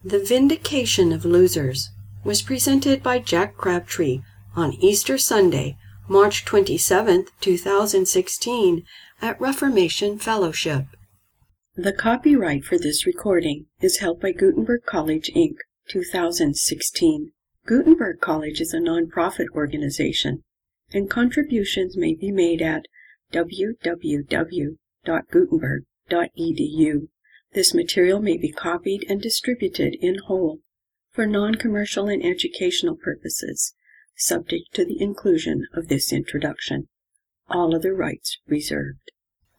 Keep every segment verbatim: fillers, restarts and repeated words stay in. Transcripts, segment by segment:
The Vindication of Losers was presented by Jack Crabtree on Easter Sunday, March twenty-seventh, two thousand sixteen, at Reformation Fellowship. The copyright for this recording is held by Gutenberg College, Incorporated, two thousand sixteen. Gutenberg College is a non-profit organization, and contributions may be made at w w w dot gutenberg dot e d u. This material may be copied and distributed in whole for non-commercial and educational purposes, subject to the inclusion of this introduction. All other rights reserved.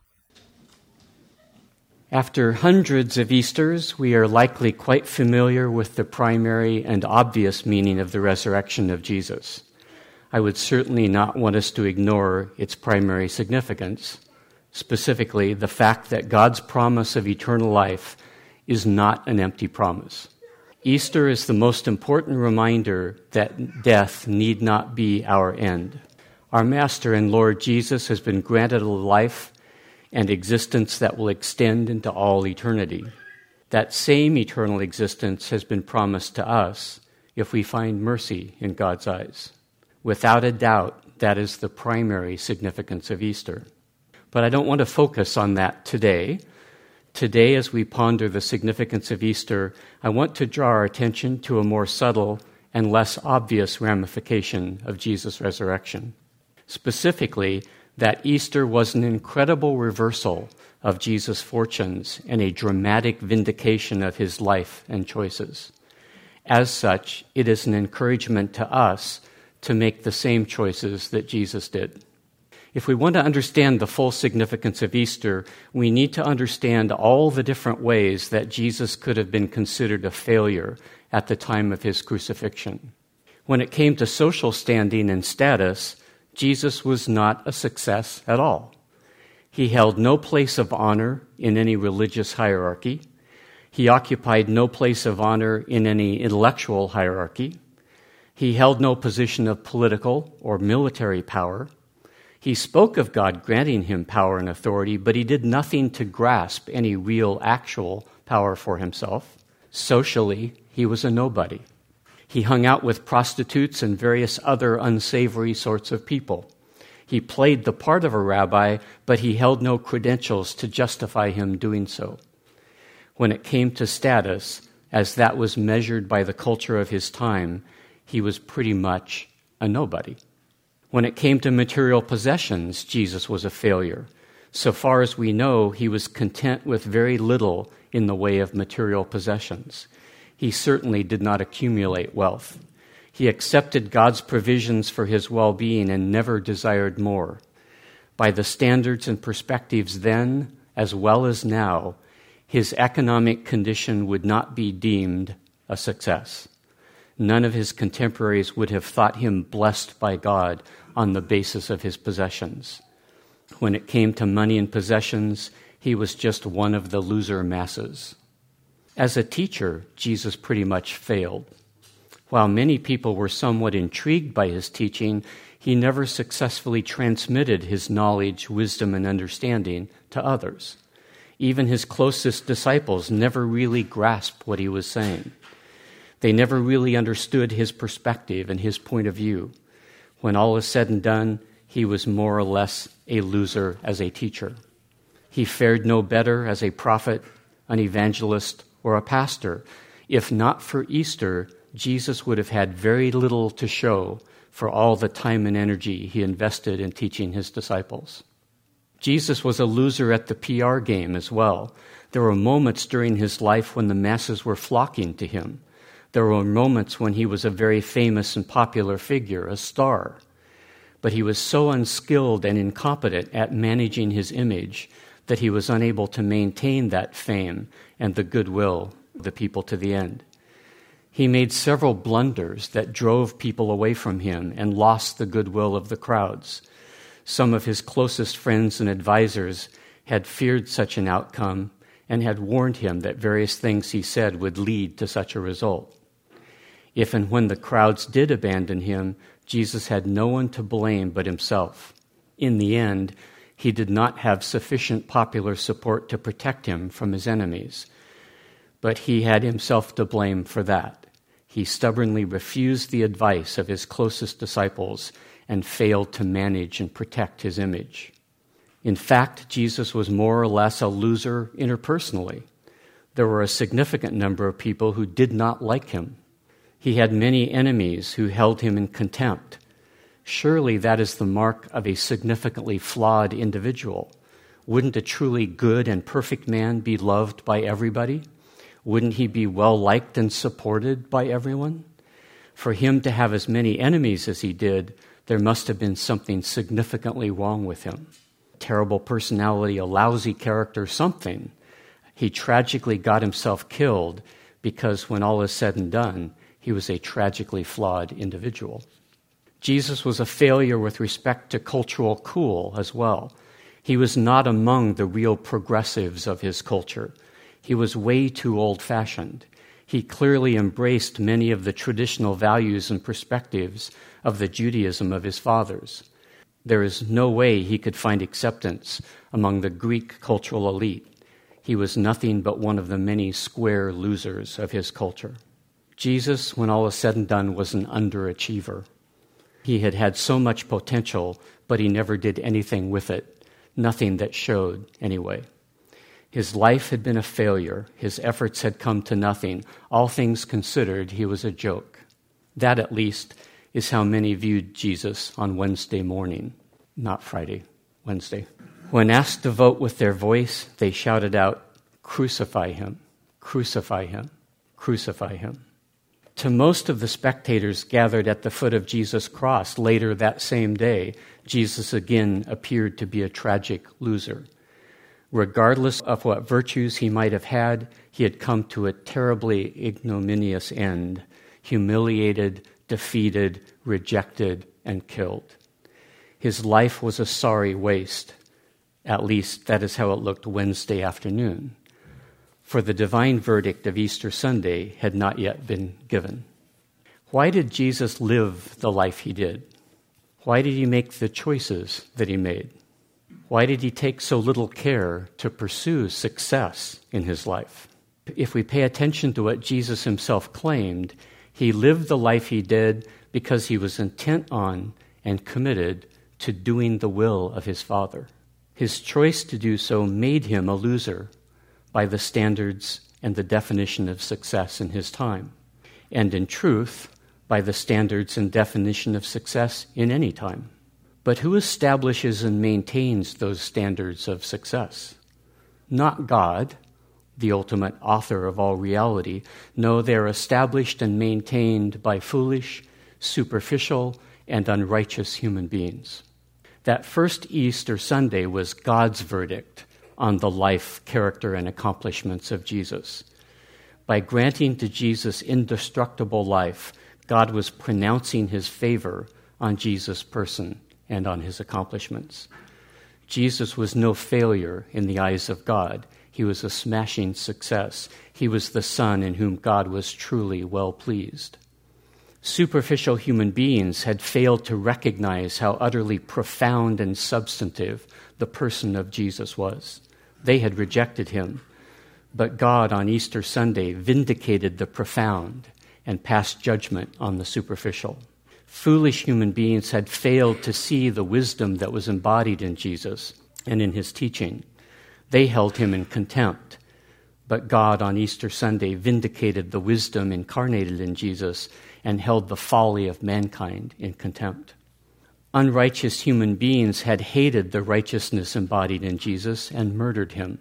After hundreds of Easters, we are likely quite familiar with the primary and obvious meaning of the resurrection of Jesus. I would certainly not want us to ignore its primary significance, specifically the fact that God's promise of eternal life is not an empty promise. Easter is the most important reminder that death need not be our end. Our Master and Lord Jesus has been granted a life and existence that will extend into all eternity. That same eternal existence has been promised to us if we find mercy in God's eyes. Without a doubt, that is the primary significance of Easter. But I don't want to focus on that today. Today, as we ponder the significance of Easter, I want to draw our attention to a more subtle and less obvious ramification of Jesus' resurrection. Specifically, that Easter was an incredible reversal of Jesus' fortunes and a dramatic vindication of his life and choices. As such, it is an encouragement to us to make the same choices that Jesus did. If we want to understand the full significance of Easter, we need to understand all the different ways that Jesus could have been considered a failure at the time of his crucifixion. When it came to social standing and status, Jesus was not a success at all. He held no place of honor in any religious hierarchy. He occupied no place of honor in any intellectual hierarchy. He held no position of political or military power. He spoke of God granting him power and authority, but he did nothing to grasp any real, actual power for himself. Socially, he was a nobody. He hung out with prostitutes and various other unsavory sorts of people. He played the part of a rabbi, but he held no credentials to justify him doing so. When it came to status, as that was measured by the culture of his time, he was pretty much a nobody. When it came to material possessions, Jesus was a failure. So far as we know, he was content with very little in the way of material possessions. He certainly did not accumulate wealth. He accepted God's provisions for his well-being and never desired more. By the standards and perspectives then, as well as now, his economic condition would not be deemed a success. None of his contemporaries would have thought him blessed by God on the basis of his possessions. When it came to money and possessions, he was just one of the loser masses. As a teacher, Jesus pretty much failed. While many people were somewhat intrigued by his teaching, he never successfully transmitted his knowledge, wisdom, and understanding to others. Even his closest disciples never really grasped what he was saying. They never really understood his perspective and his point of view. When all is said and done, he was more or less a loser as a teacher. He fared no better as a prophet, an evangelist, or a pastor. If not for Easter, Jesus would have had very little to show for all the time and energy he invested in teaching his disciples. Jesus was a loser at the P R game as well. There were moments during his life when the masses were flocking to him. There were moments when he was a very famous and popular figure, a star. But he was so unskilled and incompetent at managing his image that he was unable to maintain that fame and the goodwill of the people to the end. He made several blunders that drove people away from him and lost the goodwill of the crowds. Some of his closest friends and advisors had feared such an outcome and had warned him that various things he said would lead to such a result. If and when the crowds did abandon him, Jesus had no one to blame but himself. In the end, he did not have sufficient popular support to protect him from his enemies. But he had himself to blame for that. He stubbornly refused the advice of his closest disciples and failed to manage and protect his image. In fact, Jesus was more or less a loser interpersonally. There were a significant number of people who did not like him. He had many enemies who held him in contempt. Surely that is the mark of a significantly flawed individual. Wouldn't a truly good and perfect man be loved by everybody? Wouldn't he be well-liked and supported by everyone? For him to have as many enemies as he did, there must have been something significantly wrong with him. Terrible personality, a lousy character, something. He tragically got himself killed because when all is said and done, he was a tragically flawed individual. Jesus was a failure with respect to cultural cool as well. He was not among the real progressives of his culture. He was way too old-fashioned. He clearly embraced many of the traditional values and perspectives of the Judaism of his fathers. There is no way he could find acceptance among the Greek cultural elite. He was nothing but one of the many square losers of his culture. Jesus, when all is said and done, was an underachiever. He had had so much potential, but he never did anything with it, nothing that showed anyway. His life had been a failure. His efforts had come to nothing. All things considered, he was a joke. That, at least, is how many viewed Jesus on Wednesday morning, not Friday, Wednesday. When asked to vote with their voice, they shouted out, "Crucify him, crucify him, crucify him." To most of the spectators gathered at the foot of Jesus' cross later that same day, Jesus again appeared to be a tragic loser. Regardless of what virtues he might have had, he had come to a terribly ignominious end, humiliated, defeated, rejected, and killed. His life was a sorry waste. At least that is how it looked Wednesday afternoon. For the divine verdict of Easter Sunday had not yet been given. Why did Jesus live the life he did? Why did he make the choices that he made? Why did he take so little care to pursue success in his life? If we pay attention to what Jesus himself claimed, he lived the life he did because he was intent on and committed to doing the will of his Father. His choice to do so made him a loser by the standards and the definition of success in his time, and in truth, by the standards and definition of success in any time. But who establishes and maintains those standards of success? Not God, the ultimate author of all reality. No, they are established and maintained by foolish, superficial, and unrighteous human beings. That first Easter Sunday was God's verdict on the life, character, and accomplishments of Jesus. By granting to Jesus indestructible life, God was pronouncing his favor on Jesus' person and on his accomplishments. Jesus was no failure in the eyes of God. He was a smashing success. He was the Son in whom God was truly well pleased. Superficial human beings had failed to recognize how utterly profound and substantive the person of Jesus was. They had rejected him. But God on Easter Sunday vindicated the profound and passed judgment on the superficial. Foolish human beings had failed to see the wisdom that was embodied in Jesus and in his teaching. They held him in contempt. But God on Easter Sunday vindicated the wisdom incarnated in Jesus and held the folly of mankind in contempt. Unrighteous human beings had hated the righteousness embodied in Jesus and murdered him.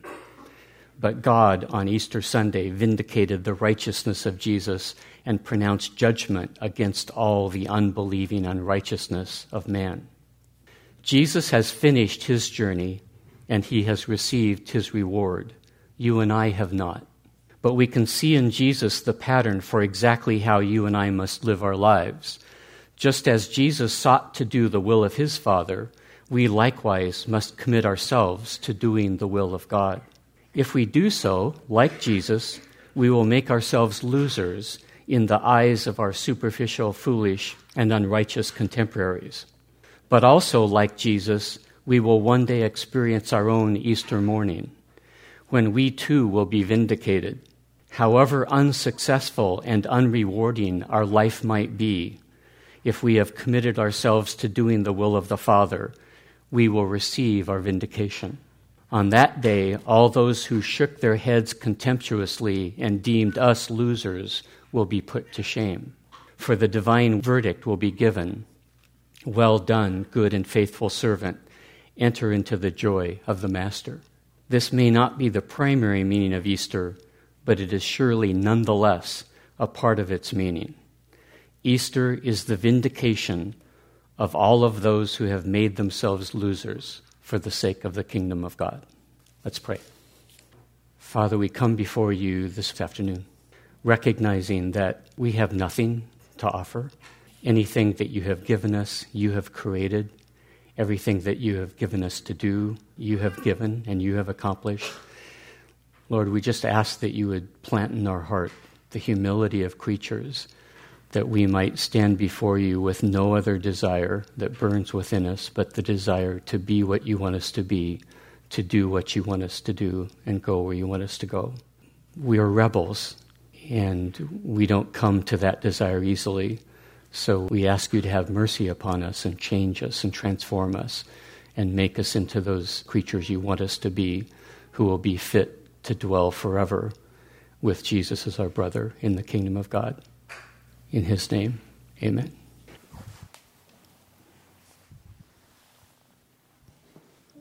But God on Easter Sunday vindicated the righteousness of Jesus and pronounced judgment against all the unbelieving unrighteousness of man. Jesus has finished his journey and he has received his reward. You and I have not. But we can see in Jesus the pattern for exactly how you and I must live our lives. Just as Jesus sought to do the will of his Father, we likewise must commit ourselves to doing the will of God. If we do so, like Jesus, we will make ourselves losers in the eyes of our superficial, foolish, and unrighteous contemporaries. But also, like Jesus, we will one day experience our own Easter morning, when we too will be vindicated. However unsuccessful and unrewarding our life might be, if we have committed ourselves to doing the will of the Father, we will receive our vindication. On that day, all those who shook their heads contemptuously and deemed us losers will be put to shame. For the divine verdict will be given, "Well done, good and faithful servant. Enter into the joy of the Master." This may not be the primary meaning of Easter, but it is surely nonetheless a part of its meaning. Easter is the vindication of all of those who have made themselves losers for the sake of the kingdom of God. Let's pray. Father, we come before you this afternoon, recognizing that we have nothing to offer. Anything that you have given us, you have created. Everything that you have given us to do, you have given and you have accomplished. Lord, we just ask that you would plant in our heart the humility of creatures, that we might stand before you with no other desire that burns within us but the desire to be what you want us to be, to do what you want us to do, and go where you want us to go. We are rebels, and we don't come to that desire easily. So we ask you to have mercy upon us and change us and transform us and make us into those creatures you want us to be, who will be fit to dwell forever with Jesus as our brother in the kingdom of God. In his name, amen.